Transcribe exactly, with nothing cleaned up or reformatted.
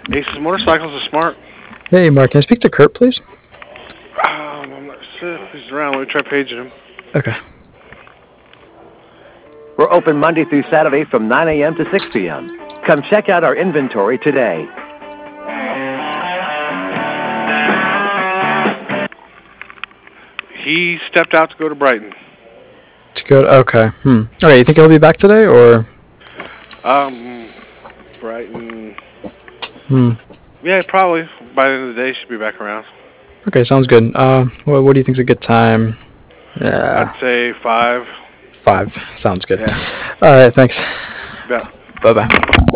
Ace's Motorcycles is smart. Hey, Mark, can I speak to Kurt, please? Um, I'm not sure if he's around. Let me try paging him. Okay. We're open Monday through Saturday from nine a.m. to six p.m. Come check out our inventory today. He stepped out to go to Brighton. To go. To, okay. Hmm. Okay. You think he'll be back today, or? Um, Brighton. Hmm. Yeah, probably by the end of the day, should be back around. Okay, sounds good. Uh, what, what do you think's a good time? Yeah. I'd say five. Five. Sounds good. Yeah. All right. Thanks. Yeah. Bye bye.